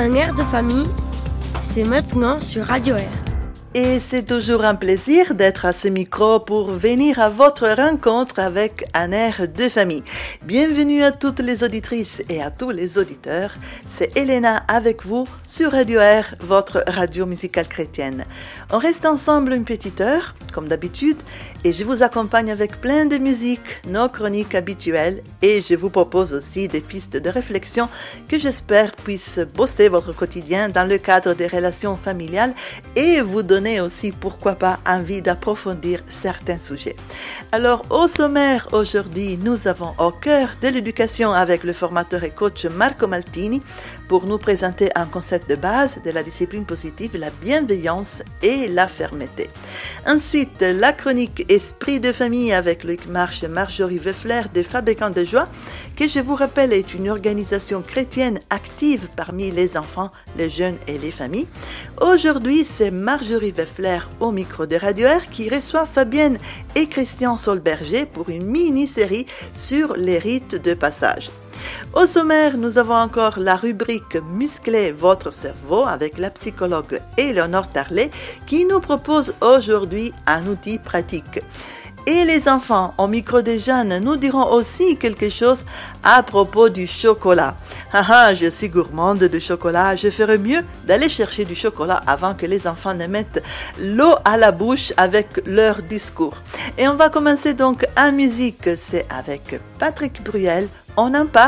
Un air de famille, c'est maintenant sur Radio Air. Et c'est toujours un plaisir d'être à ce micro pour venir à votre rencontre avec un air de famille. Bienvenue à toutes les auditrices et à tous les auditeurs. C'est Elena avec vous sur Radio Air, votre radio musicale chrétienne. On reste ensemble une petite heure, comme d'habitude, et je vous accompagne avec plein de musique, nos chroniques habituelles, et je vous propose aussi des pistes de réflexion que j'espère puissent booster votre quotidien dans le cadre des relations familiales et vous donner aussi, pourquoi pas, envie d'approfondir certains sujets. Alors, au sommaire, aujourd'hui, nous avons au cœur de l'éducation avec le formateur et coach Marco Maltini pour nous présenter un concept de base de la discipline positive, la bienveillance et la fermeté. Ensuite, la chronique Esprit de famille avec Loïc Marche et Marjorie Weffler des Fabricants de joie, que je vous rappelle est une organisation chrétienne active parmi les enfants, les jeunes et les familles. Aujourd'hui, c'est Marjorie Weffler au micro de Radio Air qui reçoit Fabienne et Christian Solberger pour une mini-série sur les rites de passage. Au sommaire, nous avons encore la rubrique Muscler votre cerveau avec la psychologue Éléonore Tarlet qui nous propose aujourd'hui un outil pratique. Et les enfants, au micro des jeunes, nous diront aussi quelque chose à propos du chocolat. Je suis gourmande de chocolat, je ferais mieux d'aller chercher du chocolat avant que les enfants ne mettent l'eau à la bouche avec leur discours. Et on va commencer donc en musique, c'est avec Patrick Bruel, on en parle ?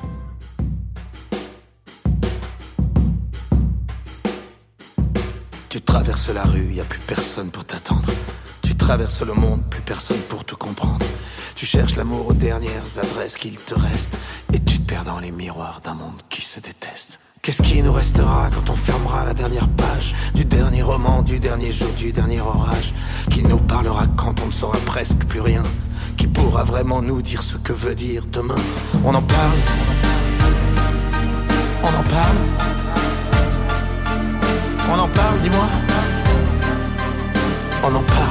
Tu traverses la rue, y a plus personne pour t'attendre. Tu traverses le monde, plus personne pour te comprendre. Tu cherches l'amour aux dernières adresses qu'il te reste et tu te perds dans les miroirs d'un monde qui se déteste. Qu'est-ce qui nous restera quand on fermera la dernière page du dernier roman, du dernier jour, du dernier orage? Qui nous parlera quand on ne saura presque plus rien? Qui pourra vraiment nous dire ce que veut dire demain? On en parle? On en parle? On en parle, dis-moi? On en parle?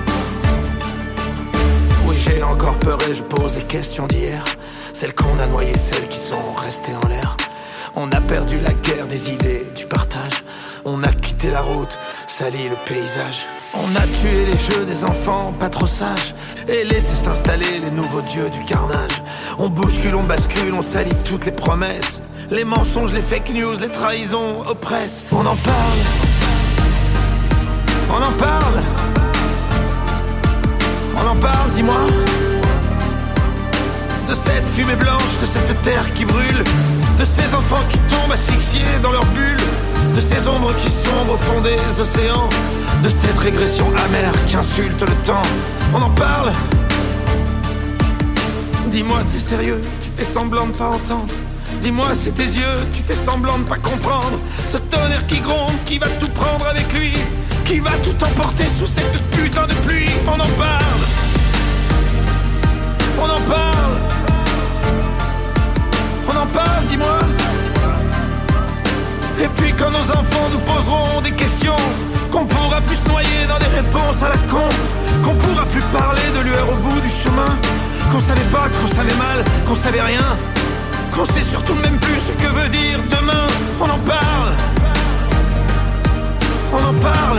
Oui, j'ai encore peur et je pose les questions d'hier. Celles qu'on a noyées, celles qui sont restées en l'air. On a perdu la guerre des idées, du partage. On a quitté la route, sali le paysage. On a tué les jeux des enfants pas trop sages et laissé s'installer les nouveaux dieux du carnage. On bouscule, on bascule, on salit toutes les promesses. Les mensonges, les fake news, les trahisons oppressent. On en parle? On en parle? On en parle, dis-moi? De cette fumée blanche, de cette terre qui brûle, de ces enfants qui tombent asphyxiés dans leur bulle, de ces ombres qui sombrent au fond des océans, de cette régression amère qui insulte le temps. On en parle? Dis-moi, t'es sérieux? Tu fais semblant de pas entendre. Dis-moi, c'est tes yeux, tu fais semblant de pas comprendre. Ce tonnerre qui gronde, qui va tout prendre avec lui, qui va tout emporter sous cette putain de pluie. On en parle? On en parle? On en parle, dis-moi? Et puis quand nos enfants nous poseront des questions, qu'on pourra plus se noyer dans des réponses à la con, qu'on pourra plus parler de lueur au bout du chemin, qu'on savait pas, qu'on savait mal, qu'on savait rien, qu'on sait surtout même plus ce que veut dire demain. On en parle? On en parle?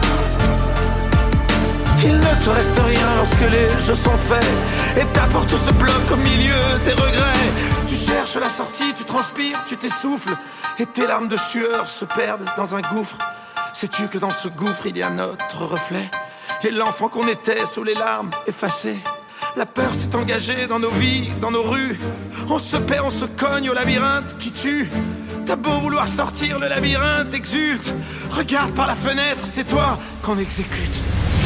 Il ne te reste rien lorsque les jeux sont faits et ta porte se bloque au milieu des regrets. Tu cherches la sortie, tu transpires, tu t'essouffles et tes larmes de sueur se perdent dans un gouffre. Sais-tu que dans ce gouffre il y a notre reflet et l'enfant qu'on était sous les larmes effacées? La peur s'est engagée dans nos vies, dans nos rues. On se perd, on se cogne au labyrinthe qui tue. T'as beau vouloir sortir, le labyrinthe exulte. Regarde par la fenêtre, c'est toi qu'on exécute.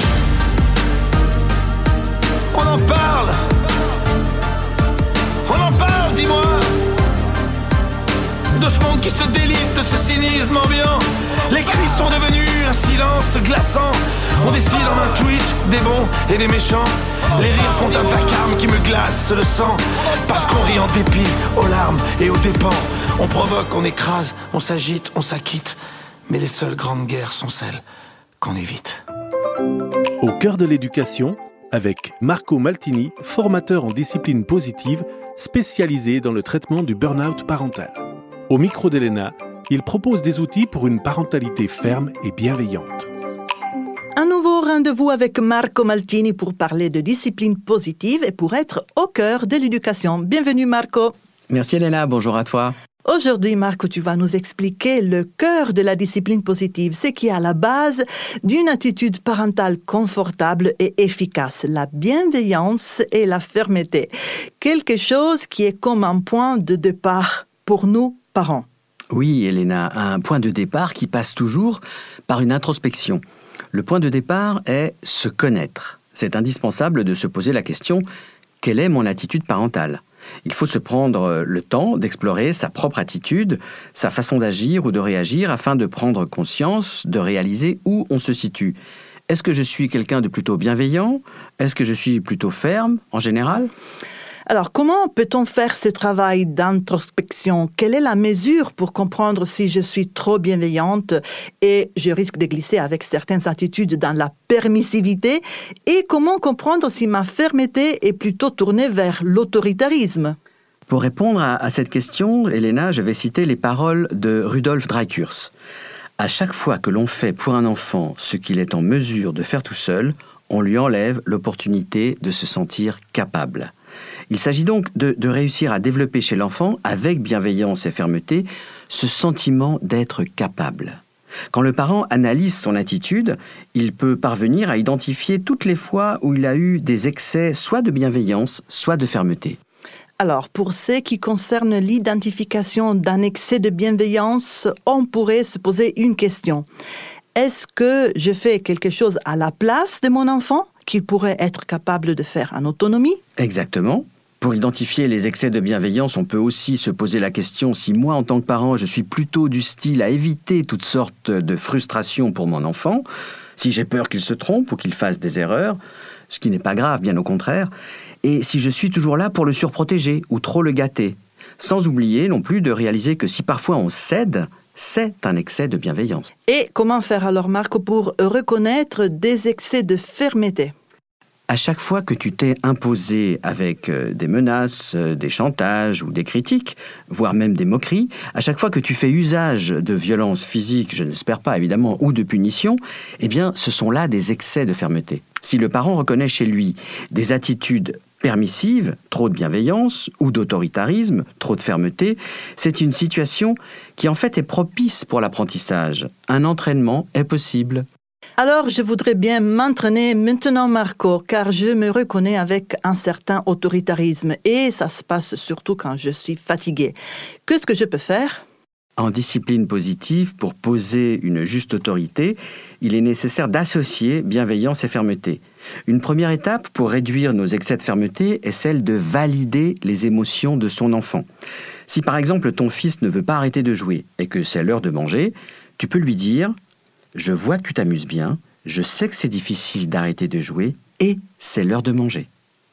On en parle? On en parle, dis-moi? De ce monde qui se délite, de ce cynisme ambiant. Les cris sont devenus un silence glaçant. On décide en un tweet des bons et des méchants. Les rires font un vacarme qui me glace le sang. Parce qu'on rit en dépit, aux larmes et aux dépens. On provoque, on écrase, on s'agite, on s'acquitte. Mais les seules grandes guerres sont celles qu'on évite. Au cœur de l'éducation, avec Marco Maltini, formateur en discipline positive, spécialisé dans le traitement du burn-out parental. Au micro d'Elena, Il propose des outils pour une parentalité ferme et bienveillante. Un nouveau rendez-vous avec Marco Maltini pour parler de discipline positive et pour être au cœur de l'éducation. Bienvenue Marco. Merci Elena, bonjour à toi. Aujourd'hui, Marco, tu vas nous expliquer le cœur de la discipline positive, ce qui est à la base d'une attitude parentale confortable et efficace, la bienveillance et la fermeté. Quelque chose qui est comme un point de départ pour nous, parents. Oui, Elena, un point de départ qui passe toujours par une introspection. Le point de départ est se connaître. C'est indispensable de se poser la question « Quelle est mon attitude parentale ?» Il faut se prendre le temps d'explorer sa propre attitude, sa façon d'agir ou de réagir afin de prendre conscience, de réaliser où on se situe. Est-ce que je suis quelqu'un de plutôt bienveillant ? Est-ce que je suis plutôt ferme en général ? Alors, comment peut-on faire ce travail d'introspection ? Quelle est la mesure pour comprendre si je suis trop bienveillante et je risque de glisser avec certaines attitudes dans la permissivité ? Et comment comprendre si ma fermeté est plutôt tournée vers l'autoritarisme ? Pour répondre à cette question, Elena, je vais citer les paroles de Rudolf Dreikurs. « À chaque fois que l'on fait pour un enfant ce qu'il est en mesure de faire tout seul, on lui enlève l'opportunité de se sentir capable. » Il s'agit donc de réussir à développer chez l'enfant, avec bienveillance et fermeté, ce sentiment d'être capable. Quand le parent analyse son attitude, il peut parvenir à identifier toutes les fois où il a eu des excès soit de bienveillance, soit de fermeté. Alors, pour ce qui concerne l'identification d'un excès de bienveillance, on pourrait se poser une question. Est-ce que je fais quelque chose à la place de mon enfant qu'il pourrait être capable de faire en autonomie ? Exactement. Pour identifier les excès de bienveillance, on peut aussi se poser la question si moi, en tant que parent, je suis plutôt du style à éviter toutes sortes de frustrations pour mon enfant, si j'ai peur qu'il se trompe ou qu'il fasse des erreurs, ce qui n'est pas grave, bien au contraire, et si je suis toujours là pour le surprotéger ou trop le gâter, sans oublier non plus de réaliser que si parfois on cède, c'est un excès de bienveillance. Et comment faire alors, Marco, pour reconnaître des excès de fermeté ? À chaque fois que tu t'es imposé avec des menaces, des chantages ou des critiques, voire même des moqueries, à chaque fois que tu fais usage de violences physiques, je n'espère pas évidemment, ou de punitions, eh bien ce sont là des excès de fermeté. Si le parent reconnaît chez lui des attitudes permissive, trop de bienveillance, ou d'autoritarisme, trop de fermeté, c'est une situation qui en fait est propice pour l'apprentissage. Un entraînement est possible. Alors, je voudrais bien m'entraîner maintenant, Marco, car je me reconnais avec un certain autoritarisme et ça se passe surtout quand je suis fatiguée. Qu'est-ce que je peux faire ? En discipline positive, pour poser une juste autorité, il est nécessaire d'associer bienveillance et fermeté. Une première étape pour réduire nos excès de fermeté est celle de valider les émotions de son enfant. Si par exemple ton fils ne veut pas arrêter de jouer et que c'est l'heure de manger, tu peux lui dire « Je vois que tu t'amuses bien, je sais que c'est difficile d'arrêter de jouer et c'est l'heure de manger. »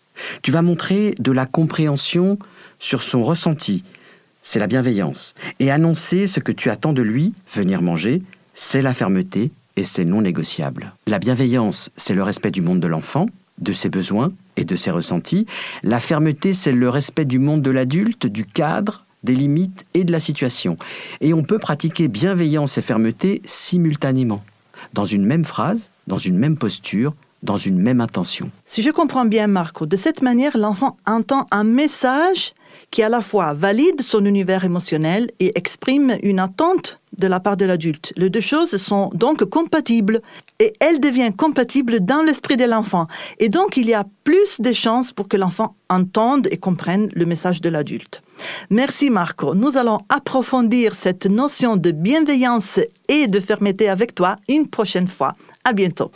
Tu vas montrer de la compréhension sur son ressenti, c'est la bienveillance. Et annoncer ce que tu attends de lui, venir manger, c'est la fermeté et c'est non négociable. La bienveillance, c'est le respect du monde de l'enfant, de ses besoins et de ses ressentis. La fermeté, c'est le respect du monde de l'adulte, du cadre, des limites et de la situation. Et on peut pratiquer bienveillance et fermeté simultanément, dans une même phrase, dans une même posture, dans une même intention. Si je comprends bien, Marco, de cette manière, l'enfant entend un message qui à la fois valide son univers émotionnel et exprime une attente de la part de l'adulte. Les deux choses sont donc compatibles et elles deviennent compatibles dans l'esprit de l'enfant. Et donc, il y a plus de chances pour que l'enfant entende et comprenne le message de l'adulte. Merci Marco. Nous allons approfondir cette notion de bienveillance et de fermeté avec toi une prochaine fois. À bientôt.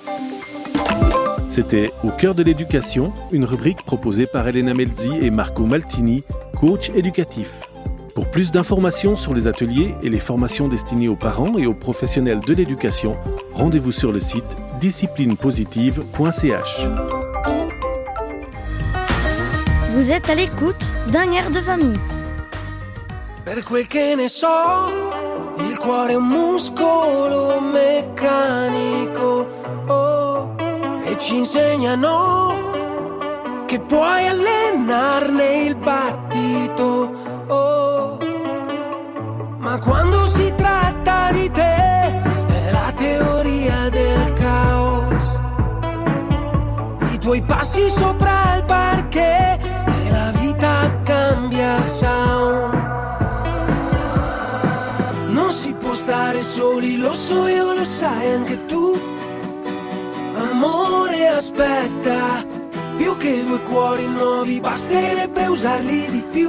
C'était Au cœur de l'éducation, une rubrique proposée par Elena Melzi et Marco Maltini, coach éducatif. Pour plus d'informations sur les ateliers et les formations destinées aux parents et aux professionnels de l'éducation, rendez-vous sur le site disciplinepositive.ch. Vous êtes à l'écoute d'un air de famille. Per quel che ne so, il cuore è un muscolo meccanico, oh, e ci insegnano che puoi allenarne il battito, oh, ma quando si tratta passi sopra il parquet e la vita cambia sound. Non si può stare soli, lo so io, lo sai anche tu. Amore, aspetta, più che due cuori nuovi, basterebbe usarli di più.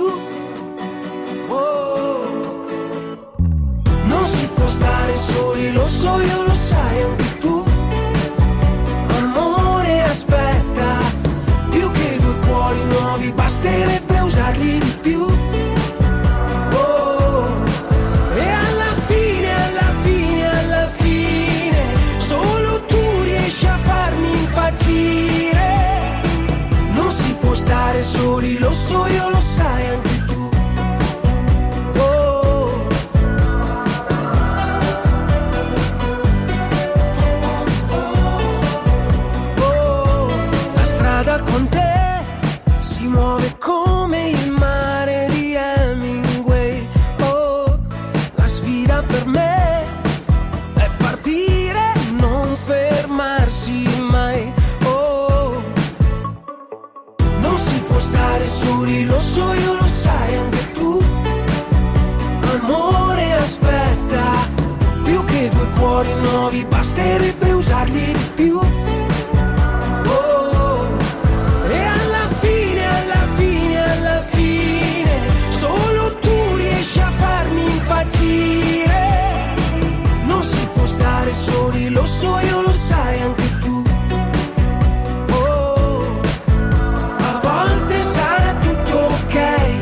Oh. Non si può stare soli, lo so io, lo sai anche tu. Amore, aspetta, più che due cuori nuovi, basterebbe usarli di più. Oh. E alla fine, solo tu riesci a farmi impazzire. Non si può stare soli, lo so io, lo sai anche tu. Oh. Oh. La strada con te si muove come il mare di Hemingway. Oh. La sfida per me è partire, non fermarsi mai. Oh. Non si può stare soli, lo so io, lo sai anche tu. Amore, aspetta, più che due cuori nuovi, basterebbe usarli di più. Oh. E alla fine, solo tu riesci a farmi impazzire. Non si può stare soli, lo so io, lo sai anche tu. Oh. A volte sarà tutto ok,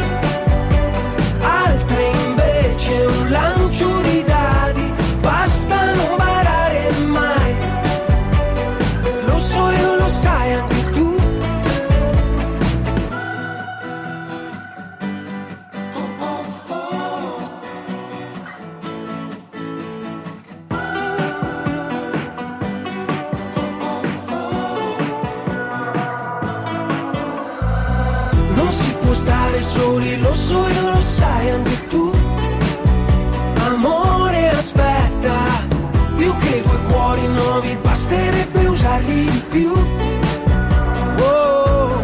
altre invece un lancio di dadi, basta non barare mai. Lo so io, lo sai anche tu. Non si può stare soli, lo so io, lo sai anche tu. Amore, aspetta, più che due cuori nuovi, basterebbe usarli di più. Oh.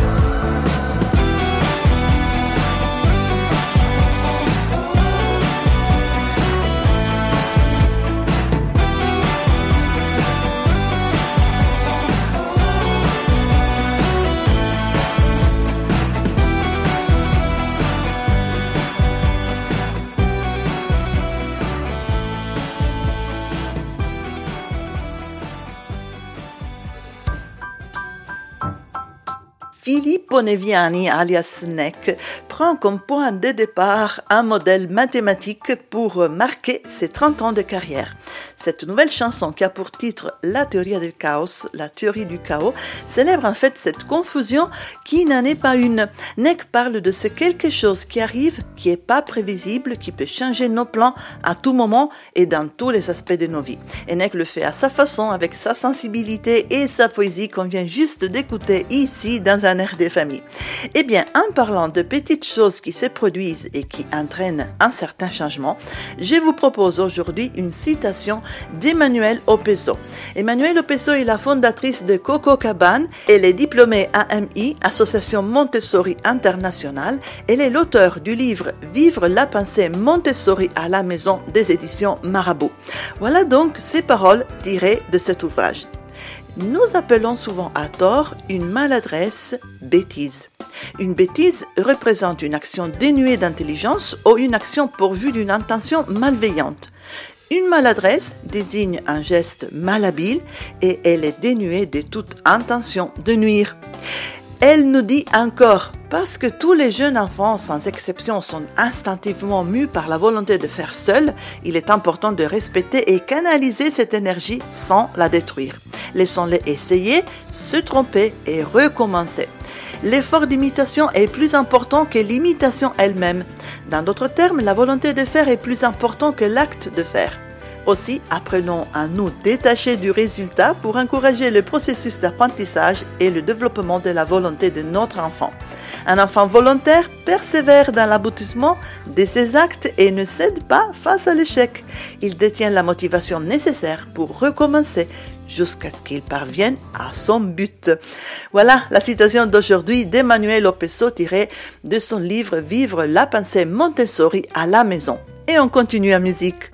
Filippo Neviani, alias NEC, prend comme point de départ un modèle mathématique pour marquer ses 30 ans de carrière. Cette nouvelle chanson qui a pour titre La théorie del caos, la théorie du chaos, célèbre en fait cette confusion qui n'en est pas une. NEC parle de ce quelque chose qui arrive, qui n'est pas prévisible, qui peut changer nos plans à tout moment et dans tous les aspects de nos vies. Et NEC le fait à sa façon, avec sa sensibilité et sa poésie qu'on vient juste d'écouter ici dans un air des familles. Eh bien, en parlant de petites choses qui se produisent et qui entraînent un certain changement, je vous propose aujourd'hui une citation d'Emmanuelle Opeso. Emmanuelle Opeso est la fondatrice de Coco Cabane. Elle est diplômée AMI, Association Montessori Internationale. Elle est l'auteure du livre Vivre la pensée Montessori à la maison des éditions Marabout. Voilà donc ces paroles tirées de cet ouvrage. Nous appelons souvent à tort une maladresse bêtise. Une bêtise représente une action dénuée d'intelligence ou une action pourvue d'une intention malveillante. Une maladresse désigne un geste malhabile et elle est dénuée de toute intention de nuire. Elle nous dit encore, parce que tous les jeunes enfants, sans exception, sont instinctivement mus par la volonté de faire seuls, il est important de respecter et canaliser cette énergie sans la détruire. Laissons-les essayer, se tromper et recommencer. L'effort d'imitation est plus important que l'imitation elle-même. Dans d'autres termes, la volonté de faire est plus important que l'acte de faire. Aussi, apprenons à nous détacher du résultat pour encourager le processus d'apprentissage et le développement de la volonté de notre enfant. Un enfant volontaire persévère dans l'aboutissement de ses actes et ne cède pas face à l'échec. Il détient la motivation nécessaire pour recommencer jusqu'à ce qu'il parvienne à son but. Voilà la citation d'aujourd'hui d'Emmanuel Opeso tirée de son livre Vivre la pensée Montessori à la maison. Et on continue en musique.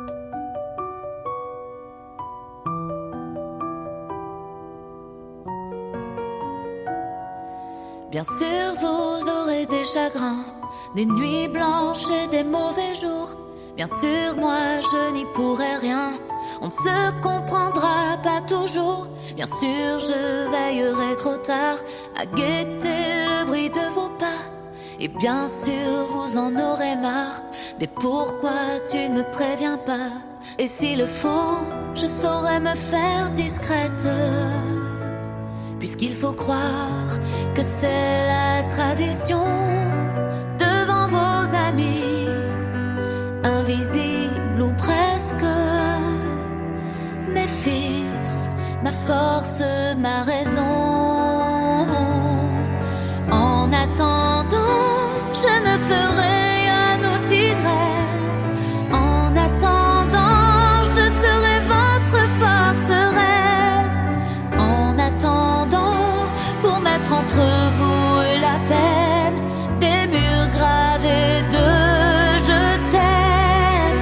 Bien sûr, vous aurez des chagrins, des nuits blanches et des mauvais jours. Bien sûr, moi, je n'y pourrai rien. On ne se comprendra pas toujours. Bien sûr, je veillerai trop tard à guetter le bruit de vos pas. Et bien sûr, vous en aurez marre des pourquoi tu ne me préviens pas. Et s'il le faut, je saurai me faire discrète. Puisqu'il faut croire que c'est la tradition devant vos amis, invisibles ou presque. Mes fils, ma force, ma raison. En attendant, je me ferai un tigresse. En attendant, je serai votre forteresse. En attendant, pour mettre entre vous et la peine des murs gravés de je t'aime.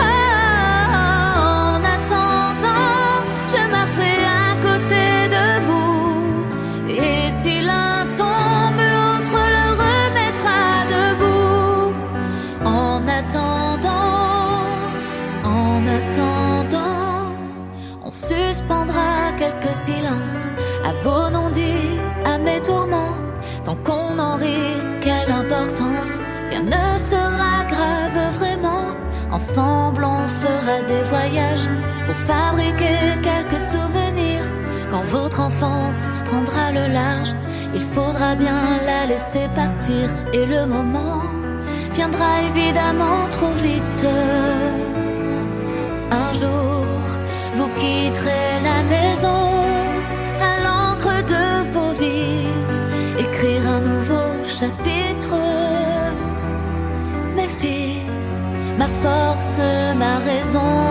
En attendant, je marcherai à côté de vous. Et si l'un tombe, l'autre le remettra debout. En attendant, on suspendra quelques silences à vos non-dits, à mes tourments. Tant qu'on en rit, quelle importance, rien ne sera grave vraiment. Ensemble on fera des voyages pour fabriquer quelques souvenirs. Quand votre enfance prendra le large, il faudra bien la laisser partir. Et le moment viendra évidemment trop vite. Un jour, vous quitterez la maison à l'encre de vos vies, écrire un nouveau chapitre. Mes fils, ma force, ma raison.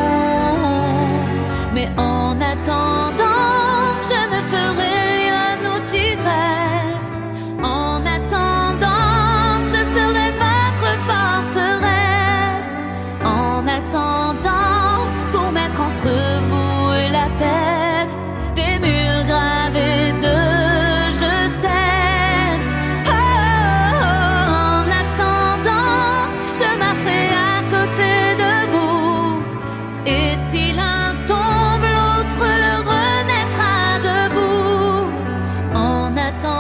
Mais en attendant, je me ferai un tigresse. En attendant, je serai votre forteresse. En attendant, pour mettre entre vous et la peine des murs gravés de je t'aime. En attendant, je marcherai à côté de vous. Et si l'un tombe, l'autre le remettra debout. En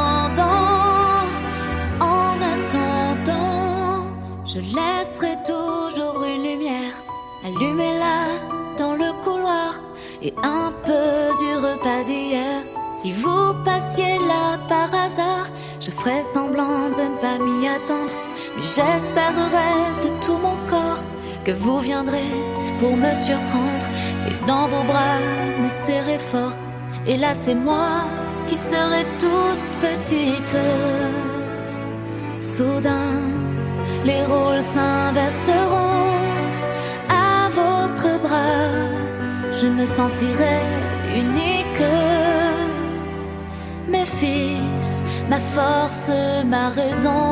attendant, je laisserai toujours une lumière. Allumez-la dans le couloir et un peu du repas d'hier. Si vous passiez là par hasard, je ferai semblant de ne pas m'y attendre. Mais j'espérerai de tout mon corps que vous viendrez pour me surprendre et dans vos bras me serrer fort. Et là c'est moi qui serai toute petite. Soudain, les rôles s'inverseront. À votre bras, je me sentirai unique. Mes fils, ma force, ma raison.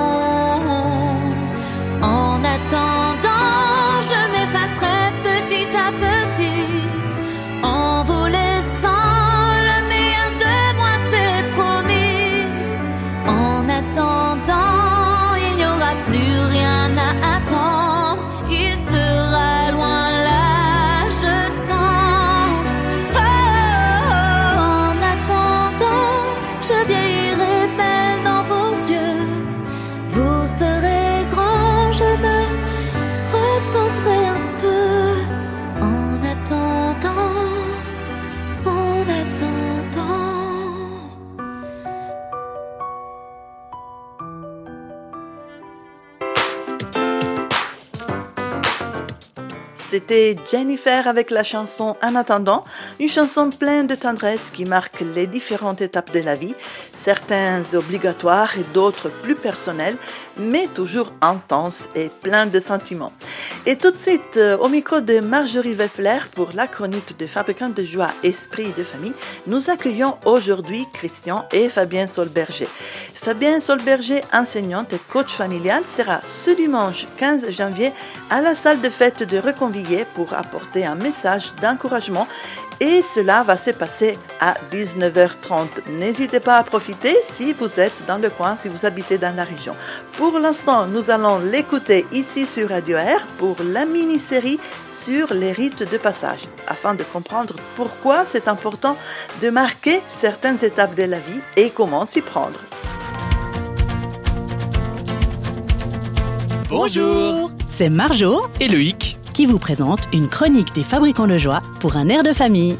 En attendant, je m'effacerai petit à petit. En vous laissant le meilleur de moi, c'est promis. En attendant, il n'y aura plus rien à attendre. Il sera loin l'âge tendre. En attendant, je vieillirai belle dans vos yeux. c'était Jennifer avec la chanson En attendant, une chanson pleine de tendresse qui marque les différentes étapes de la vie, certains obligatoires et d'autres plus personnels, mais toujours intenses et pleins de sentiments. Et tout de suite, au micro de Marjorie Weffler pour la chronique de Fabricants de joie, esprit de famille, nous accueillons aujourd'hui Christian et Fabienne Solberger. Fabienne Solberger, enseignante et coach familial, sera ce dimanche 15 janvier à la salle de fête de Reconvillé pour apporter un message d'encouragement et cela va se passer à 19h30. N'hésitez pas à profiter si vous êtes dans le coin, si vous habitez dans la région. Pour l'instant, nous allons l'écouter ici sur Radio Air pour la mini-série sur les rites de passage, afin de comprendre pourquoi c'est important de marquer certaines étapes de la vie et comment s'y prendre. Bonjour, c'est Marjo et Loïc qui vous présente une chronique des Fabricants de joie pour un air de famille.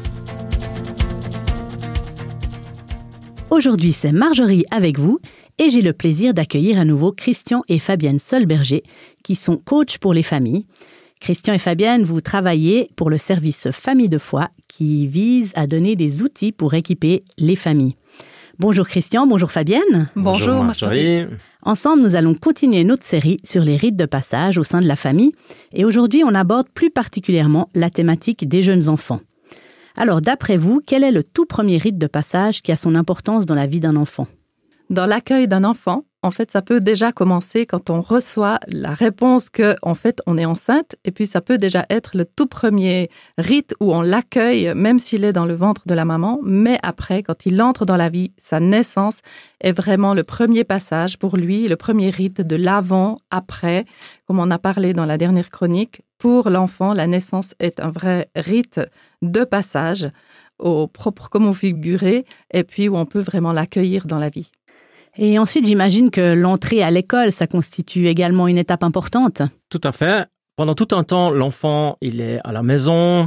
Aujourd'hui, c'est Marjorie avec vous et j'ai le plaisir d'accueillir à nouveau Christian et Fabienne Solberger qui sont coachs pour les familles. Christian et Fabienne, vous travaillez pour le service Famille de foi qui vise à donner des outils pour équiper les familles. Bonjour Christian, bonjour Fabienne. Bonjour Marjorie. Ensemble, nous allons continuer notre série sur les rites de passage au sein de la famille. Et aujourd'hui, on aborde plus particulièrement la thématique des jeunes enfants. Alors, d'après vous, quel est le tout premier rite de passage qui a son importance dans la vie d'un enfant ? Dans l'accueil d'un enfant, en fait, ça peut déjà commencer quand on reçoit la réponse que, en fait, on est enceinte. Et puis, ça peut déjà être le tout premier rite où on l'accueille, même s'il est dans le ventre de la maman. Mais après, quand il entre dans la vie, sa naissance est vraiment le premier passage pour lui, le premier rite de l'avant-après, comme on a parlé dans la dernière chronique. Pour l'enfant, la naissance est un vrai rite de passage, au propre comme au figuré, et puis où on peut vraiment l'accueillir dans la vie. Et ensuite, j'imagine que l'entrée à l'école, ça constitue également une étape importante. Tout à fait. Pendant tout un temps, l'enfant, il est à la maison,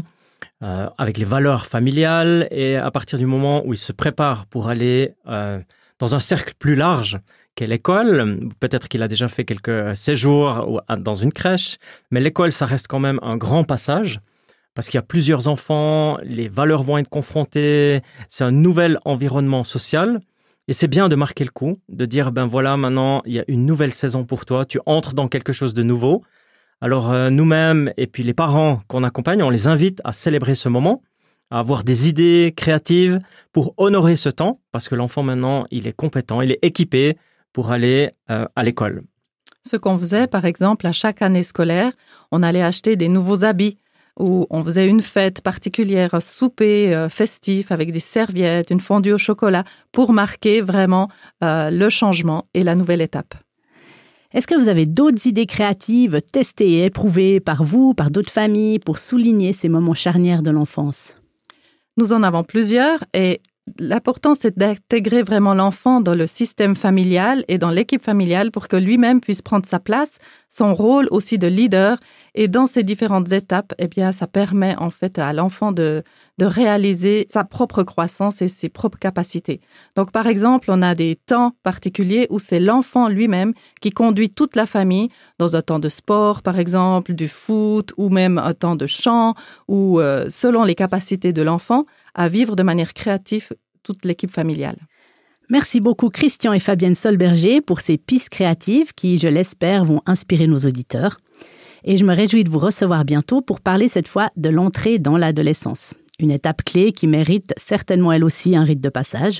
avec les valeurs familiales, et à partir du moment où il se prépare pour aller dans un cercle plus large qu'est l'école, peut-être qu'il a déjà fait quelques séjours dans une crèche, mais l'école, ça reste quand même un grand passage, parce qu'il y a plusieurs enfants, les valeurs vont être confrontées, c'est un nouvel environnement social. Et c'est bien de marquer le coup, de dire, ben voilà, maintenant, il y a une nouvelle saison pour toi, tu entres dans quelque chose de nouveau. Alors, nous-mêmes, et puis les parents qu'on accompagne, on les invite à célébrer ce moment, à avoir des idées créatives pour honorer ce temps, parce que l'enfant, maintenant, il est compétent, il est équipé pour aller à l'école. Ce qu'on faisait, par exemple, à chaque année scolaire, on allait acheter des nouveaux habits, où on faisait une fête particulière, un souper festif avec des serviettes, une fondue au chocolat, pour marquer vraiment le changement et la nouvelle étape. Est-ce que vous avez d'autres idées créatives, testées et éprouvées par vous, par d'autres familles, pour souligner ces moments charnières de l'enfance ? Nous en avons plusieurs et l'important, c'est d'intégrer vraiment l'enfant dans le système familial et dans l'équipe familiale pour que lui-même puisse prendre sa place, son rôle aussi de leader. Et dans ces différentes étapes, eh bien, ça permet en fait à l'enfant de réaliser sa propre croissance et ses propres capacités. Donc, par exemple, on a des temps particuliers où c'est l'enfant lui-même qui conduit toute la famille dans un temps de sport, par exemple, du foot ou même un temps de chant ou selon les capacités de l'enfant, à vivre de manière créative toute l'équipe familiale. Merci beaucoup Christian et Fabienne Solberger pour ces pistes créatives qui, je l'espère, vont inspirer nos auditeurs. Et je me réjouis de vous recevoir bientôt pour parler cette fois de l'entrée dans l'adolescence. Une étape clé qui mérite certainement elle aussi un rite de passage.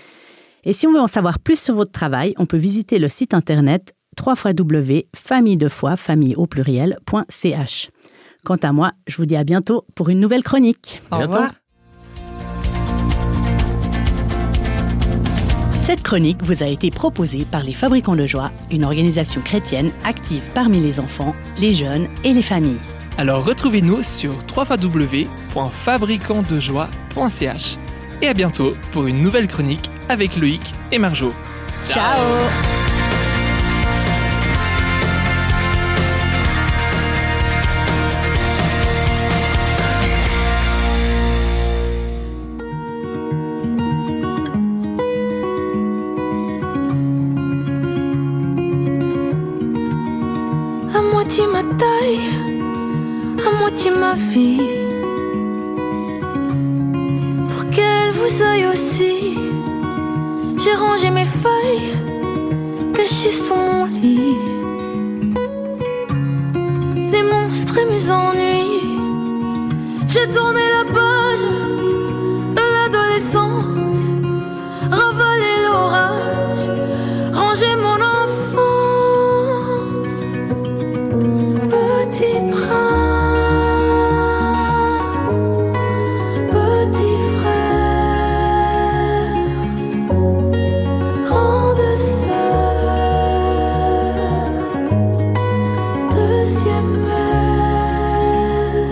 Et si on veut en savoir plus sur votre travail, on peut visiter le site internet www.familledefoi.ch. Quant à moi, je vous dis à bientôt pour une nouvelle chronique. Au revoir. Cette chronique vous a été proposée par les Fabricants de joie, une organisation chrétienne active parmi les enfants, les jeunes et les familles. Alors retrouvez-nous sur www.fabricantdejoie.ch et à bientôt pour une nouvelle chronique avec Loïc et Marjo. Ciao. À moitié ma taille, à moitié ma vie, pour qu'elle vous aille aussi. J'ai rangé mes feuilles cachées sous mon lit, les monstres et mes ennuis. J'ai tourné la page de l'adolescence, ravalé l'orage, rangé mon enfance. Petit prince, petit frère, grande sœur, deuxième mère.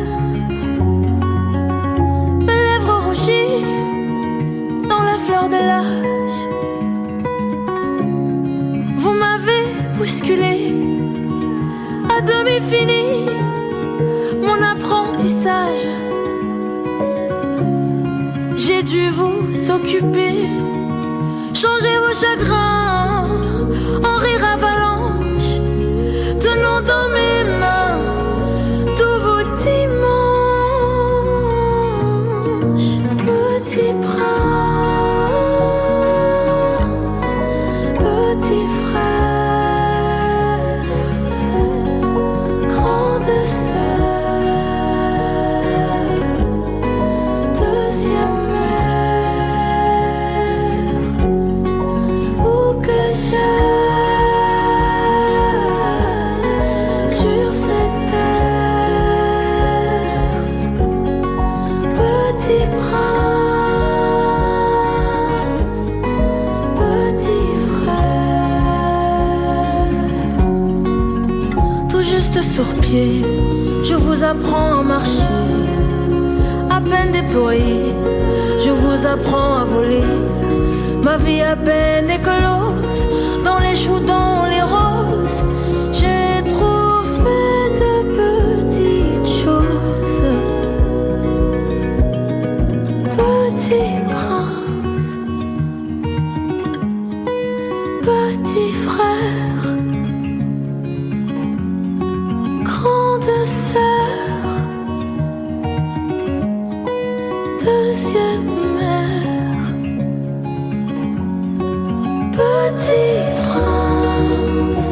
Mes lèvres rougies dans la fleur de l'âge, vous m'avez bousculé, à demi fini mon apprentissage. J'ai dû vous occuper, changer vos chagrins en rire avalanche, tenant dans mes mains tous vos dimanches. Petit prince, petit frère, grande sœur, deuxième mère. Où que j'aille sur cette terre, petit prince, petit frère. Tout juste sur pied, je vous apprends à marcher, à peine déployé, je vous apprends à voler. Ma vie à peine éclose, dans les choux, dans les roses, j'ai trouvé de petites choses. Petit prince, petit frère, grande sœur, deuxième mère. Petit prince,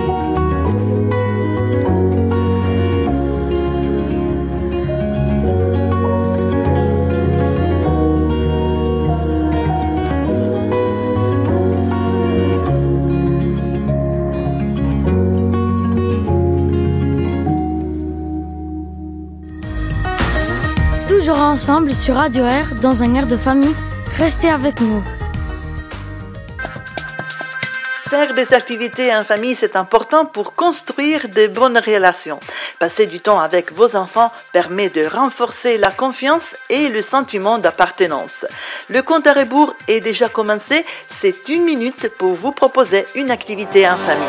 Toujours ensemble sur Radio Air dans un air de famille. Restez avec nous. Faire des activités en famille, c'est important pour construire de bonnes relations. Passer du temps avec vos enfants permet de renforcer la confiance et le sentiment d'appartenance. Le compte à rebours est déjà commencé. C'est 1 minute pour vous proposer une activité en famille.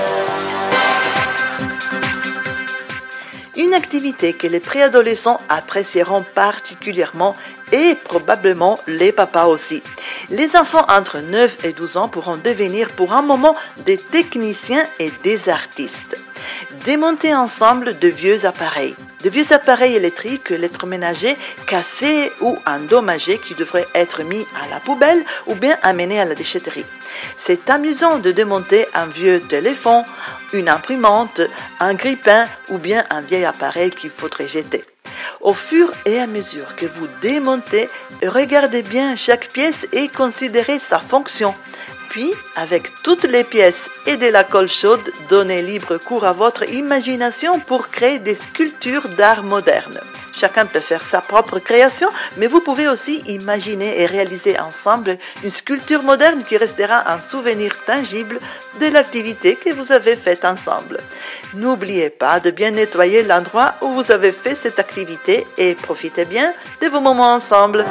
Une activité que les préadolescents apprécieront particulièrement et probablement les papas aussi. Les enfants entre 9 et 12 ans pourront devenir pour un moment des techniciens et des artistes. Démonter ensemble de vieux appareils électriques, électroménagers, cassés ou endommagés qui devraient être mis à la poubelle ou bien amenés à la déchetterie. C'est amusant de démonter un vieux téléphone, une imprimante, un grille-pain ou bien un vieil appareil qu'il faudrait jeter. Au fur et à mesure que vous démontez, regardez bien chaque pièce et considérez sa fonction. Puis, avec toutes les pièces et de la colle chaude, donnez libre cours à votre imagination pour créer des sculptures d'art moderne. Chacun peut faire sa propre création, mais vous pouvez aussi imaginer et réaliser ensemble une sculpture moderne qui restera un souvenir tangible de l'activité que vous avez faite ensemble. N'oubliez pas de bien nettoyer l'endroit où vous avez fait cette activité et profitez bien de vos moments ensemble.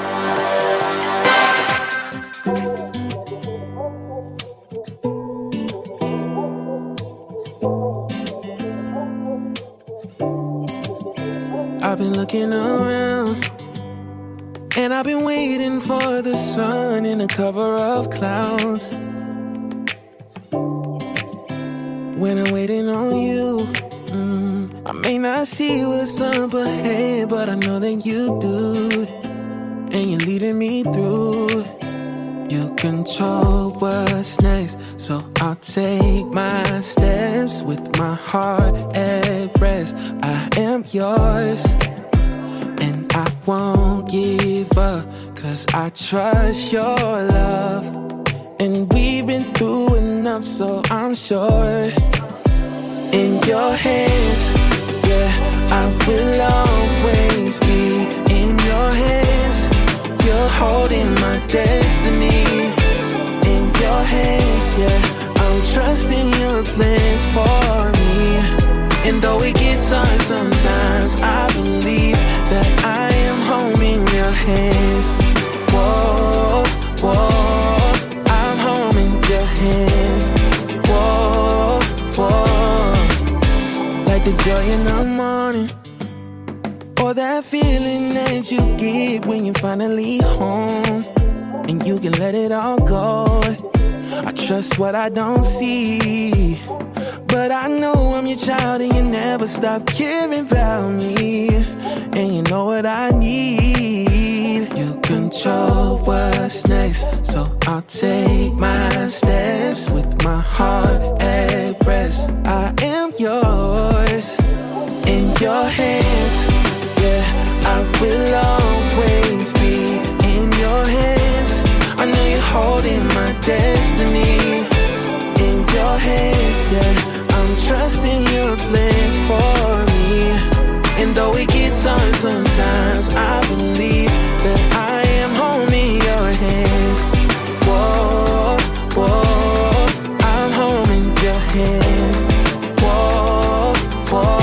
I've been looking around, and I've been waiting for the sun in a cover of clouds. When I'm waiting on you, I'm May not see what's up ahead, but I know that you do, and you're leading me through. You control what's next, so I'll take my steps with my heart at rest. I am yours, and I won't give up, 'cause I trust your love. And we've been through enough, so I'm sure. In your hands, yeah, I will always be in your hands. You're holding my destiny in your hands, yeah. I'm trusting your plans for me. And though it gets hard sometimes, I believe that I am home in your hands. Whoa, whoa, I'm home in your hands. Whoa, whoa, like the joy in the morning, or that feeling that you get when you're finally home and you can let it all go. I trust what I don't see, but I know I'm your child and you never stop caring about me. And you know what I need. You control what's next, so I'll take my steps with my heart at rest. I am yours, in your hands. Yeah, I will always be in your hands. I know you're holding my destiny in your hands, yeah. I'm trusting your plans for me. And though it gets hard sometimes, I believe that I am home in your hands. Whoa, whoa, I'm home in your hands. Whoa, whoa.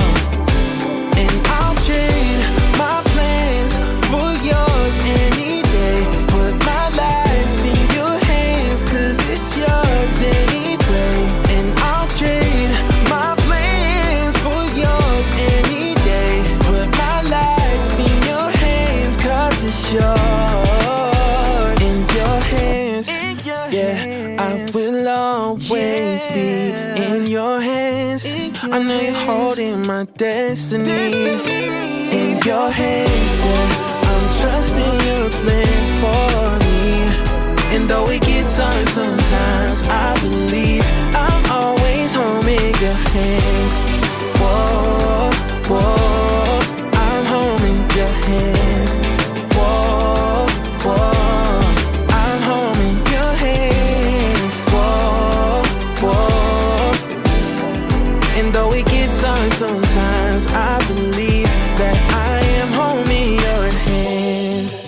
I know you're holding my destiny in your hands, yeah. I'm trusting your plans for me. And though it gets hard sometimes, I believe I'm always home in your hands. Whoa, whoa, I'm home in your hands. Whoa, whoa, I'm home in your hands. Whoa, whoa. And though it gets hard sometimes, I believe that I am home in your hands.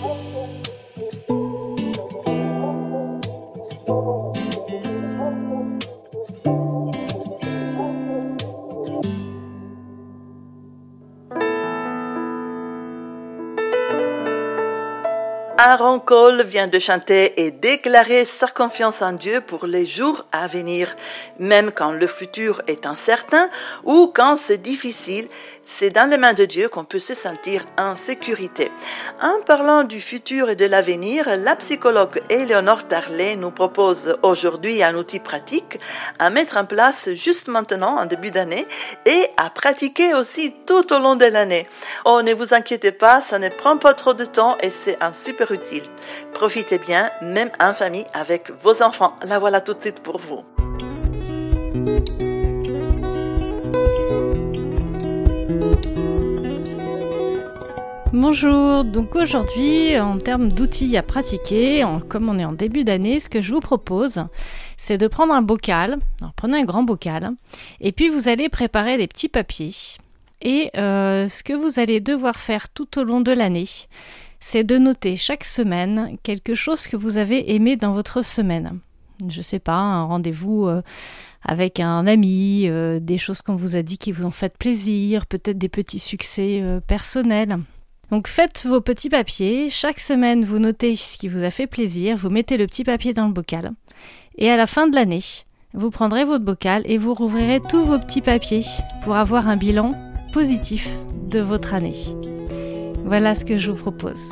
Aaron Cole vient de chanter et déclarer sa confiance en Dieu pour les jours à venir. Même quand le futur est incertain ou quand c'est difficile, c'est dans les mains de Dieu qu'on peut se sentir en sécurité. En parlant du futur et de l'avenir, la psychologue Éléonore Tarlet nous propose aujourd'hui un outil pratique à mettre en place juste maintenant, en début d'année, et à pratiquer aussi tout au long de l'année. Oh, ne vous inquiétez pas, ça ne prend pas trop de temps et c'est un super utile. Profitez bien, même en famille, avec vos enfants. La voilà tout de suite pour vous. Bonjour, donc aujourd'hui en termes d'outils à pratiquer, comme on est en début d'année, ce que je vous propose c'est de prendre un bocal, alors prenez un grand bocal et puis vous allez préparer des petits papiers et ce que vous allez devoir faire tout au long de l'année c'est de noter chaque semaine quelque chose que vous avez aimé dans votre semaine. Je sais pas, un rendez-vous avec un ami, des choses qu'on vous a dit qui vous ont fait plaisir, peut-être des petits succès personnels. Donc faites vos petits papiers, chaque semaine vous notez ce qui vous a fait plaisir, vous mettez le petit papier dans le bocal et à la fin de l'année, vous prendrez votre bocal et vous rouvrirez tous vos petits papiers pour avoir un bilan positif de votre année. Voilà ce que je vous propose.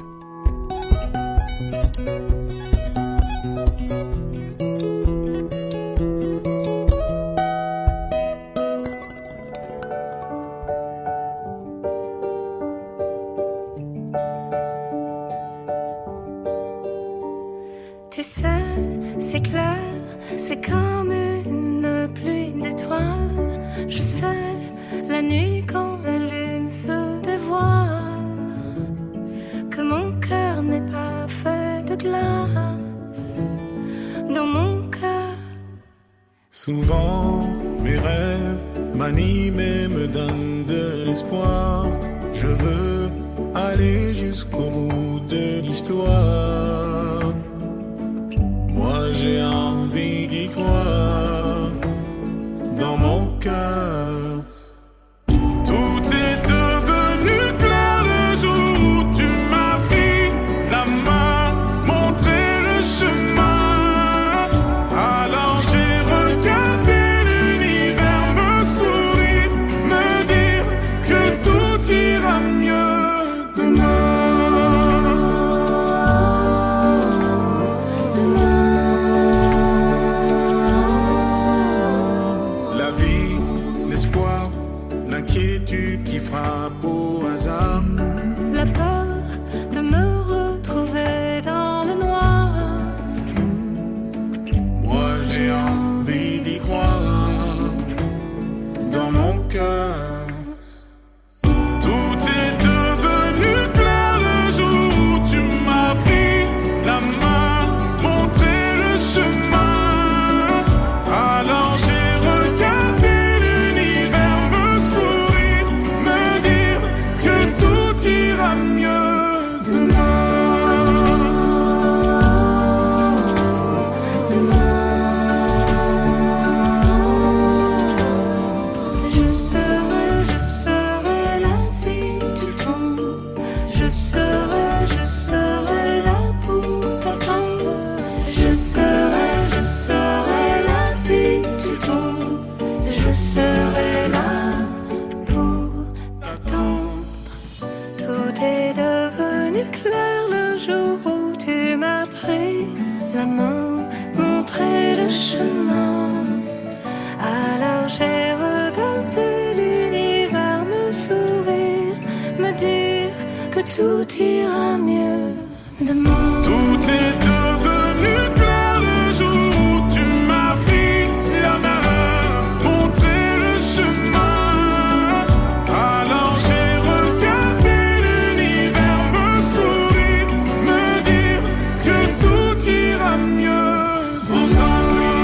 Tu sais, c'est clair, c'est comme une pluie d'étoiles. Je sais, la nuit quand la lune se dévoile, que mon cœur n'est pas fait de glace. Dans mon cœur, souvent mes rêves m'animent et me donnent de l'espoir. Je veux aller jusqu'au bout de l'histoire. Moi j'ai envie d'y croire. Dans mon cœur, tout est devenu clair le jour où tu m'as pris la main, montré le chemin. Alors j'ai regardé l'univers me sourire, me dire que tout ira mieux demain. L'inquiétude qui frappe au hasard, la peur de me retrouver dans le noir. Moi j'ai envie d'y croire. Dans mon cœur, tout est devenu clair le jour où tu m'as pris la main, montré le chemin. Alors j'ai regardé l'univers me sourire, me dire que tout ira mieux demain. Je serai là si tu tombes. Je serai là pour t'attendre. Je serai là si tu tombes. Je serai là pour t'attendre. Tout est devenu clair le jour où tu m'as pris la main, montré le chemin. Alors j'ai regardé l'univers me sourire, me dire que tout ira mieux demain. Tout est devenu clair le jour où tu m'as pris la main, montré le chemin. Alors j'ai regardé l'univers me sourire, me dire que tout ira mieux demain.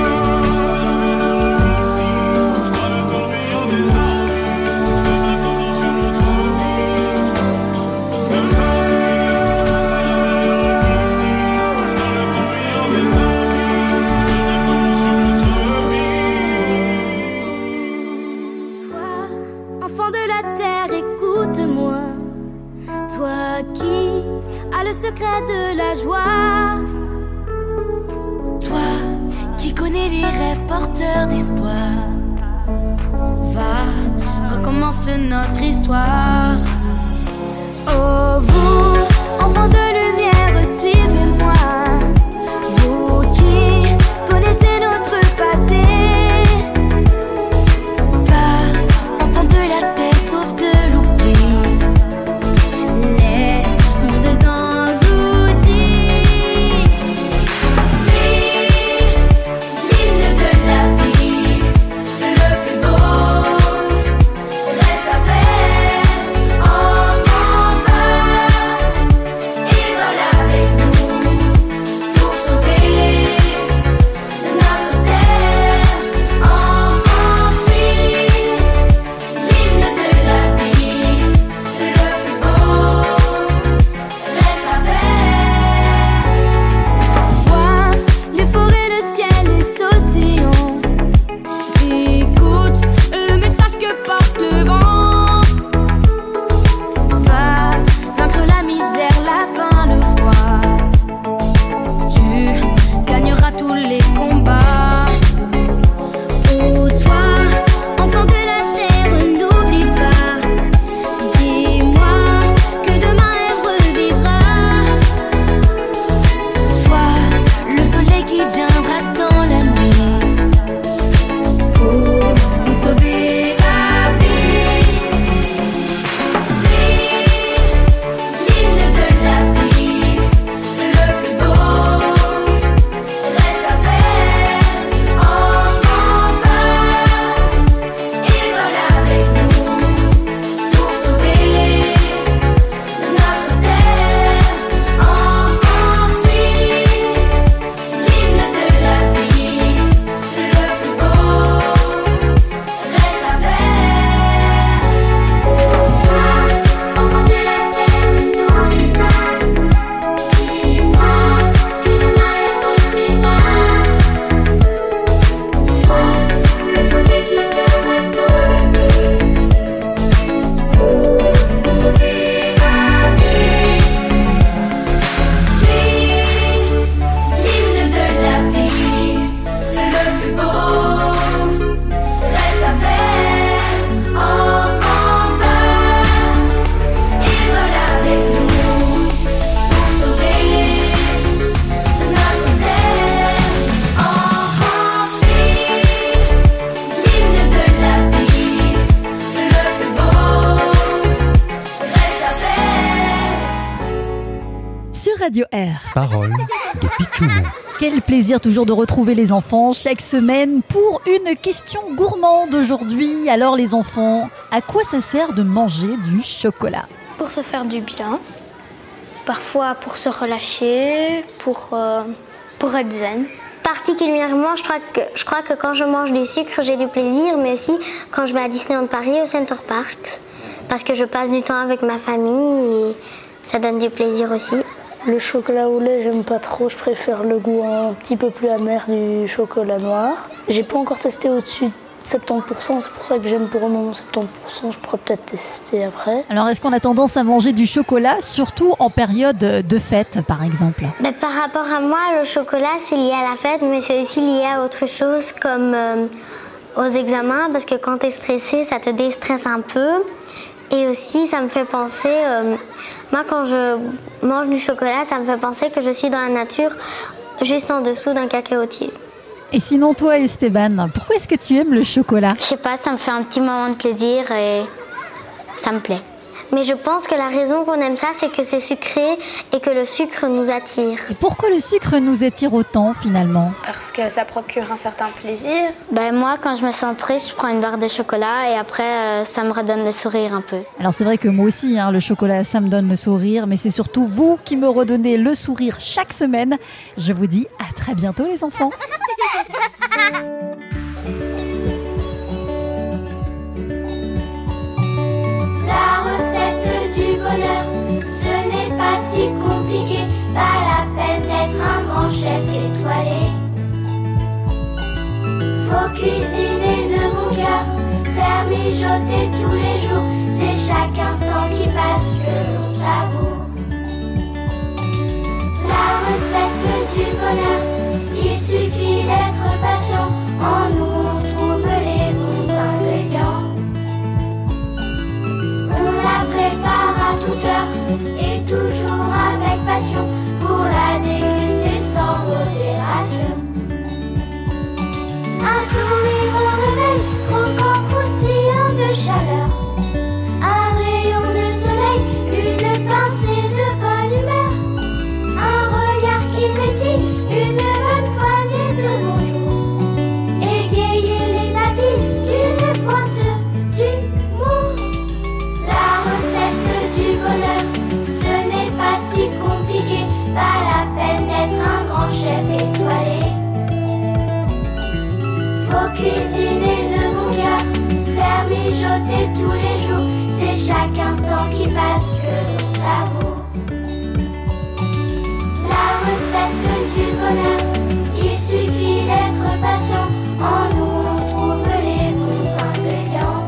Enfant de la terre, écoute-moi. Toi qui as le secret de la joie. Toi qui connais les rêves porteurs d'espoir. Va, recommence notre histoire. Oh vous, enfants de lumière, suivez-moi. Vous qui connaissez notre passé. Reste à faire, enfant. Radio Air. Parole de Pichounet. Quel plaisir toujours de retrouver les enfants chaque semaine pour une question gourmande aujourd'hui. Alors les enfants, à quoi ça sert de manger du chocolat ? Pour se faire du bien, parfois pour se relâcher, pour être zen. Particulièrement, je crois que quand je mange du sucre, j'ai du plaisir, mais aussi quand je vais à Disneyland Paris, au Center Parcs, parce que je passe du temps avec ma famille et ça donne du plaisir aussi. Le chocolat au lait, j'aime pas trop, je préfère le goût un petit peu plus amer du chocolat noir. J'ai pas encore testé au-dessus de 70%, c'est pour ça que j'aime pour le moment 70%, je pourrais peut-être tester après. Alors est-ce qu'on a tendance à manger du chocolat, surtout en période de fête par exemple ? Par rapport à moi, le chocolat c'est lié à la fête, mais c'est aussi lié à autre chose comme aux examens, parce que quand t'es stressé, ça te déstresse un peu. Et aussi, ça me fait penser, moi quand je mange du chocolat, ça me fait penser que je suis dans la nature, juste en dessous d'un cacaotier. Et sinon toi Esteban, pourquoi est-ce que tu aimes le chocolat ? Je sais pas, ça me fait un petit moment de plaisir et ça me plaît. Mais je pense que la raison qu'on aime ça, c'est que c'est sucré et que le sucre nous attire. Et pourquoi le sucre nous attire autant finalement ? Parce que ça procure un certain plaisir. Moi, quand je me sens triste, je prends une barre de chocolat et après, ça me redonne le sourire un peu. Alors c'est vrai que moi aussi, le chocolat, ça me donne le sourire, mais c'est surtout vous qui me redonnez le sourire chaque semaine. Je vous dis à très bientôt les enfants. La recette du bonheur, ce n'est pas si compliqué, pas la peine d'être un grand chef étoilé. Faut cuisiner de bon cœur, faire mijoter tous les jours, c'est chaque instant qui passe que l'on savoure. La recette du bonheur, il suffit d'être patient, en nous on trouve les bons ingrédients. On la prépare à toute heure et toujours avec passion pour la déguster sans modération. Un sourire au réveil, croquant, croustillant de chaleur. Un rayon de soleil, une pincée de bonne humeur. Un regard qui pétille, une bonne poignée de bonjour. Égayer les papilles d'une pointe d'humour. La recette du bonheur, ce n'est pas si compliqué, pas la peine d'être un grand chef étoilé. Faut cuisiner de bon cœur, faire mijoter tous les jours, c'est chaque instant qui passe que l'on savoure. La recette du bonheur, il suffit d'être patient, en nous on trouve les bons ingrédients.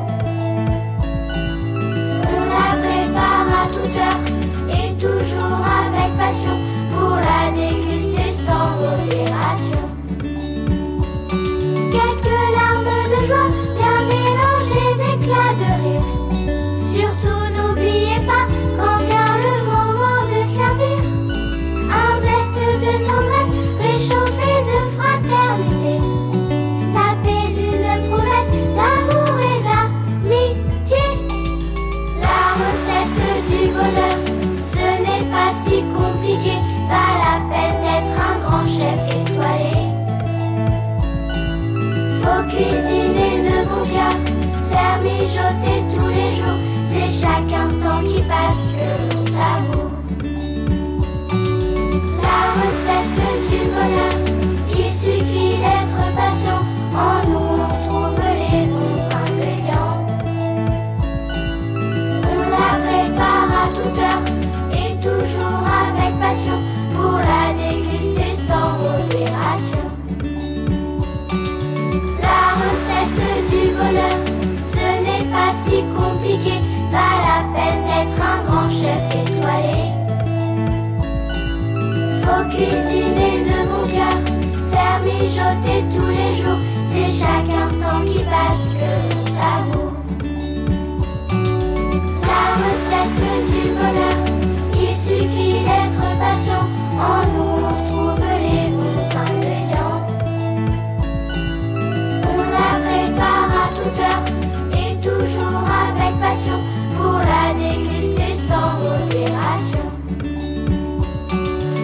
On la prépare à toute heure et toujours avec passion pour la déguster sans modération. Quelques larmes de joie, bien mélangées d'éclats de rire. Surtout n'oubliez pas quand vient le moment de servir. Un zeste de tendresse, réchauffé de fraternité. Tapé d'une promesse d'amour et d'amitié. La recette du bonheur, ce n'est pas si compliqué, pas la peine d'être un grand chef étoilé. Faut cuisiner de bon cœur, faire mijoter tous les jours, c'est chaque instant qui passe que l'on savoure. La recette du bonheur, il suffit d'être patient, en nous on trouve les bons ingrédients. On la prépare à toute heure et toujours avec passion pour la déguster sans modération. La recette du bonheur, ce n'est pas si compliqué, pas la peine d'être un grand chef étoilé. Faut cuisiner de bon cœur, faire mijoter tous les jours, c'est chaque instant qui passe que l'on savoure. La recette du bonheur, il suffit d'être patient, en nous on trouve les bons ingrédients. On la prépare à toute heure et toujours avec passion pour la déguster sans modération.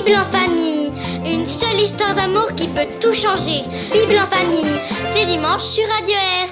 Bible en famille, une seule histoire d'amour qui peut tout changer. Bible en famille, c'est dimanche sur Radio Air.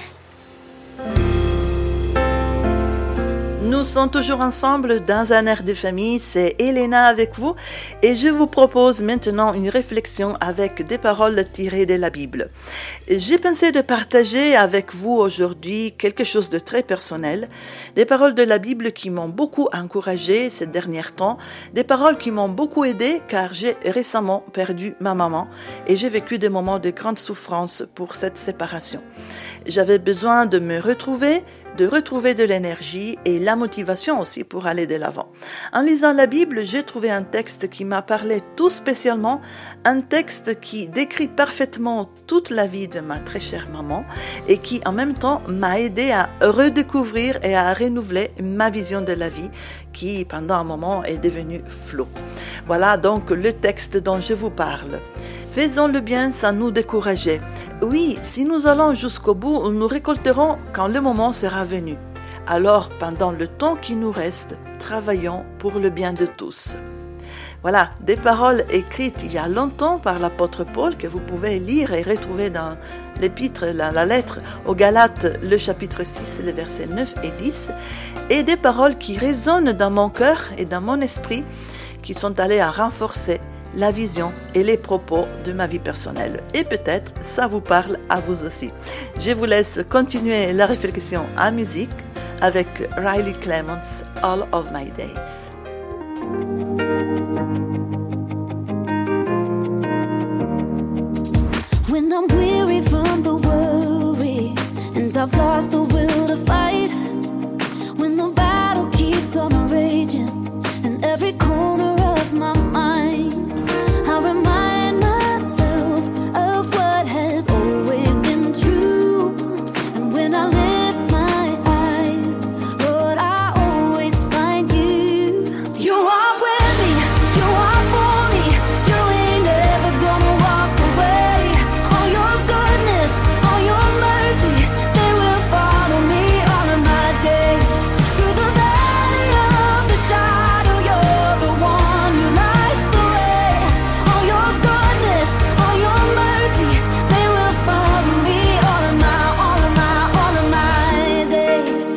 Nous sommes toujours ensemble dans un air de famille, c'est Elena avec vous et je vous propose maintenant une réflexion avec des paroles tirées de la Bible. J'ai pensé de partager avec vous aujourd'hui quelque chose de très personnel, des paroles de la Bible qui m'ont beaucoup encouragé ces derniers temps, des paroles qui m'ont beaucoup aidé car j'ai récemment perdu ma maman et j'ai vécu des moments de grande souffrance pour cette séparation. J'avais besoin de me retrouver de l'énergie et la motivation aussi pour aller de l'avant. En lisant la Bible, j'ai trouvé un texte qui m'a parlé tout spécialement, un texte qui décrit parfaitement toute la vie de ma très chère maman et qui en même temps m'a aidé à redécouvrir et à renouveler ma vision de la vie qui pendant un moment est devenue floue. Voilà donc le texte dont je vous parle. Faisons le bien sans nous décourager. Oui, si nous allons jusqu'au bout, nous récolterons quand le moment sera venu. Alors, pendant le temps qui nous reste, travaillons pour le bien de tous. Voilà, des paroles écrites il y a longtemps par l'apôtre Paul que vous pouvez lire et retrouver dans l'épître, la lettre aux Galates, le chapitre 6, les versets 9 et 10, et des paroles qui résonnent dans mon cœur et dans mon esprit, qui sont allées à renforcer la vision et les propos de ma vie personnelle. Et peut-être ça vous parle à vous aussi. Je vous laisse continuer la réflexion en musique avec Riley Clements, All of My Days. When I'm weary from the worry and I've lost the will to fight, when the battle keeps on raging in every corner of my mind, I remind myself of what has always been true. And when I lift my eyes, Lord, I always find you. You are with me, you are for me, you ain't never gonna walk away. All your goodness, all your mercy, they will follow me all of my days. Through the valley of the shadow, you're the one who lights the way. All your goodness, all your mercy, they will follow me all of my days.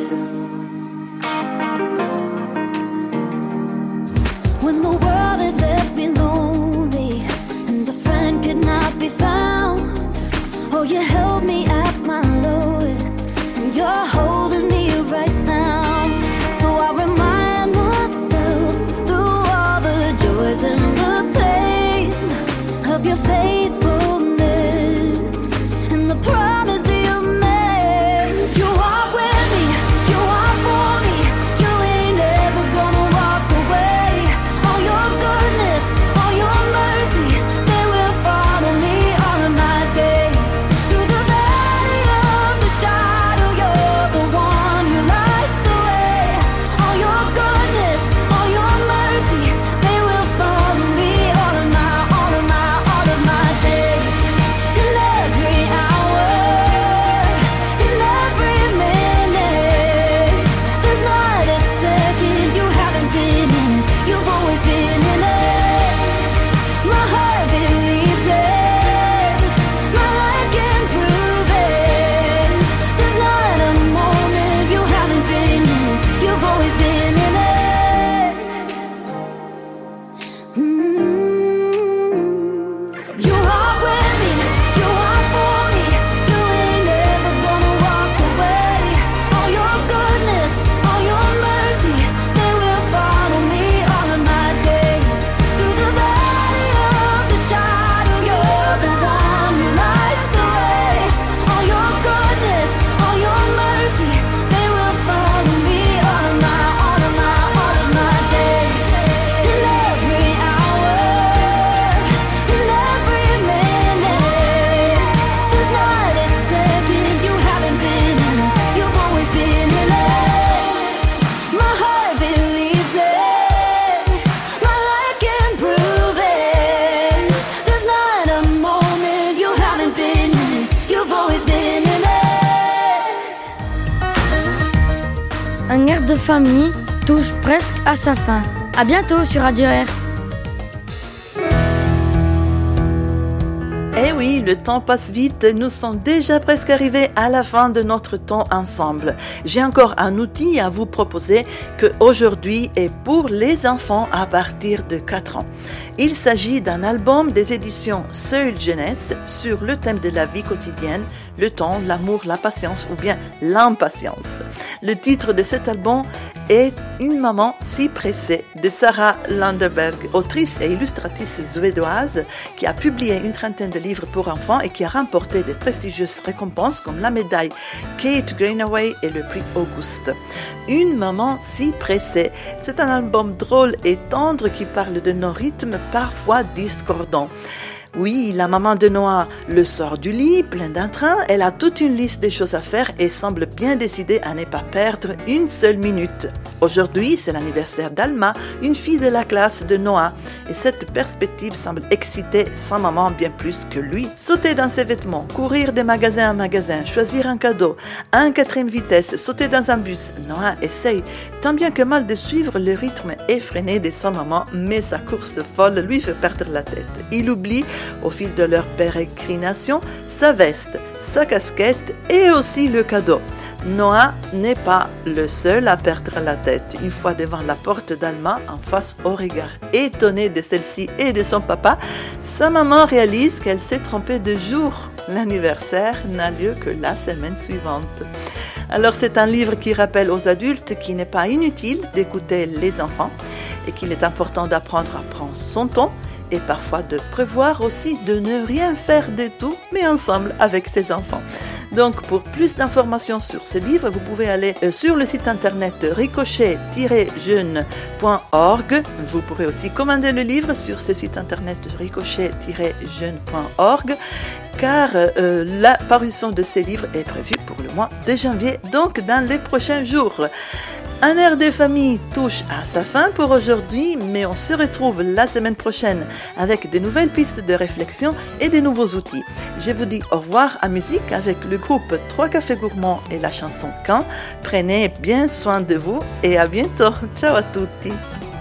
When the world had left me lonely and a friend could not be found, oh, you held me at my lowest and you're holding me right now. So I remind myself through all the joys and the pain of your faithfulness and the promise that you made. You are with me, you are for me, you ain't never gonna walk away. All your goodness, all your mercy, they will follow me all of my days. Through the valley of the shadow, you're the one who lights the way. All your goodness, all your mercy, they will follow me all of my days. In every hour, in every minute, there's not a second you haven't been in it. You've always been in it. My heart believes it, my life can prove it. There's not a moment you haven't been in it. You've always been in it. You are with me, you are for me, you ain't never gonna walk away. All your goodness, all your mercy, they will follow me all of my days. Through the valley of the shadow, you're the one who lights the way. All your goodness, all your mercy, they will follow me all of my days. In every hour, in every minute, there's not a second you haven't been in it. You've always been in it. My heart believes it, my life can prove it. There's not a moment you haven't been in it. You've always been in it. Un air de famille touche presque à sa fin. À bientôt sur Radio Air. Eh oui, le temps passe vite, nous sommes déjà presque arrivés à la fin de notre temps ensemble. J'ai encore un outil à vous proposer que aujourd'hui est pour les enfants à partir de 4 ans. Il s'agit d'un album des éditions Seuil Jeunesse sur le thème de la vie quotidienne, le temps, l'amour, la patience ou bien l'impatience. Le titre de cet album est Une maman si pressée de Sarah Landerberg, autrice et illustratrice suédoise qui a publié une trentaine de livres pour enfants et qui a remporté de prestigieuses récompenses comme la médaille Kate Greenaway et le prix Auguste. Une maman si pressée, c'est un album drôle et tendre qui parle de nos rythmes parfois discordants. Oui, la maman de Noah le sort du lit, plein d'entrain. Elle a toute une liste de choses à faire et semble bien décidée à ne pas perdre une seule minute. Aujourd'hui, c'est l'anniversaire d'Alma, une fille de la classe de Noah. Et cette perspective semble exciter sa maman bien plus que lui. Sauter dans ses vêtements, courir de magasin en magasin, choisir un cadeau, à une 4e vitesse, sauter dans un bus. Noah essaye tant bien que mal de suivre le rythme effréné de sa maman, mais sa course folle lui fait perdre la tête. Il oublie au fil de leur pérégrination, sa veste, sa casquette et aussi le cadeau. Noah n'est pas le seul à perdre la tête. Une fois devant la porte d'Alma, en face au regard étonné de celle-ci et de son papa, sa maman réalise qu'elle s'est trompée de jour. L'anniversaire n'a lieu que la semaine suivante. Alors c'est un livre qui rappelle aux adultes qu'il n'est pas inutile d'écouter les enfants et qu'il est important d'apprendre à prendre son temps et parfois de prévoir aussi de ne rien faire de tout, mais ensemble avec ses enfants. Donc, pour plus d'informations sur ce livre, vous pouvez aller sur le site internet ricochet-jeune.org. Vous pourrez aussi commander le livre sur ce site internet ricochet-jeune.org, car la parution de ces livres est prévue pour le mois de janvier, donc dans les prochains jours. Un air des familles touche à sa fin pour aujourd'hui, mais on se retrouve la semaine prochaine avec de nouvelles pistes de réflexion et de nouveaux outils. Je vous dis au revoir à musique avec le groupe 3 Cafés Gourmands et la chanson Quand. Prenez bien soin de vous et à bientôt. Ciao à tutti.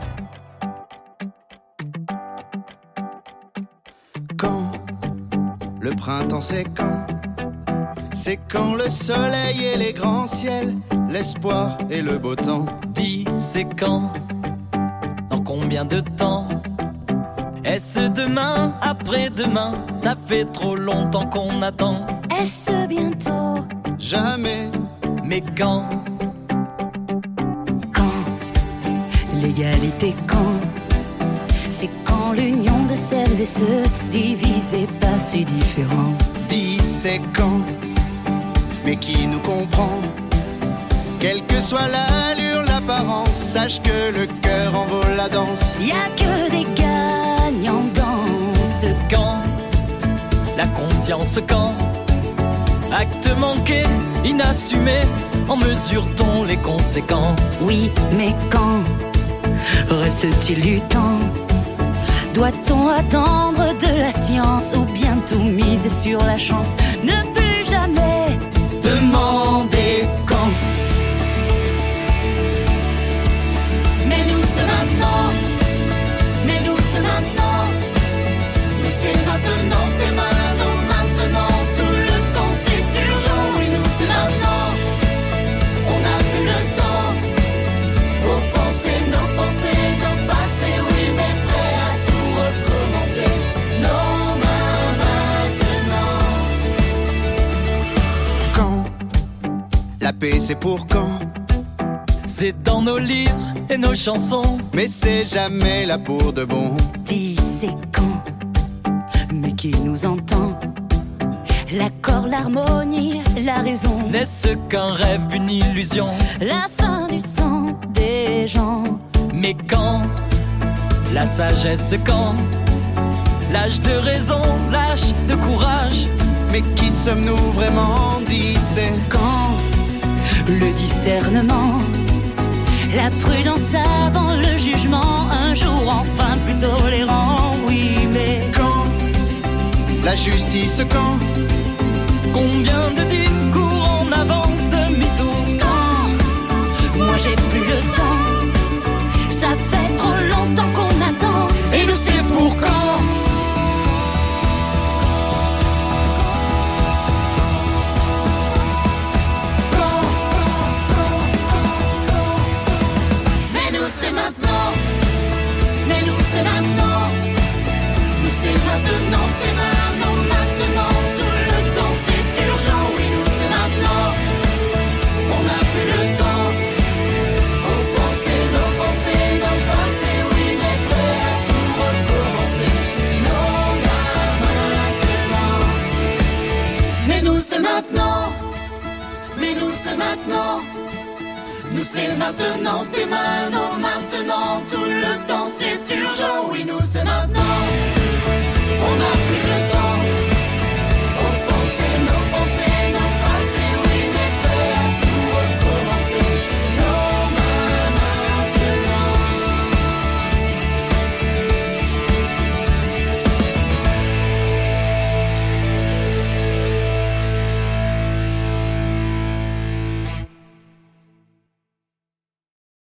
Quand le printemps c'est quand? C'est quand le soleil et les grands ciels, l'espoir et le beau temps. Dis, c'est quand? Dans combien de temps? Est-ce demain, après-demain? Ça fait trop longtemps qu'on attend. Est-ce bientôt? Jamais. Mais quand? Quand? L'égalité quand? C'est quand l'union de celles et ceux divisés pas si différents. Dis, c'est quand? Mais qui nous comprend? Quelle que soit l'allure, l'apparence, sache que le cœur en vaut la danse. Y a que des gagnants dans ce quand? La conscience quand? Acte manqué, inassumé, en mesure-t-on les conséquences? Oui, mais quand? Reste-t-il du temps? Doit-on attendre de la science ou bien tout miser sur la chance? Ne plus jamais demander quand. Mais nous c'est maintenant, mais nous c'est maintenant, mais c'est maintenant, dès maintenant, tout le temps c'est urgent. Oui, nous c'est maintenant, on n'a plus le temps, offenser nos pensées, nos passés, oui, mais prêt à tout recommencer. Non, maintenant. Quand la paix c'est pour quand? C'est dans nos livres et nos chansons, mais c'est jamais là pour de bon. Dis c'est quand? Mais qui nous entend? L'accord, l'harmonie, la raison. N'est-ce qu'un rêve, une illusion? La fin du sang des gens. Mais quand? La sagesse quand? L'âge de raison, l'âge de courage. Mais qui sommes-nous vraiment? Dis c'est quand? Le discernement, la prudence avant le jugement, un jour enfin plus tolérant, oui, mais quand? La justice quand? Combien de discours en avant, demi-tour? Quand? Moi j'ai plus le temps, ça fait trop longtemps qu'on attend, et nous c'est pour quand? c'est maintenant. Mais nous c'est maintenant. Nous c'est maintenant. Et maintenant, maintenant, tout le temps c'est urgent. Oui, nous c'est maintenant. On n'a plus le temps. Offenser nos pensées, nos pensées. Oui, mais prêt à tout recommencer. Non, là, maintenant. Mais nous c'est maintenant. Mais nous c'est maintenant. Nous c'est maintenant, et maintenant, maintenant, tout le temps c'est urgent, oui nous c'est maintenant. On a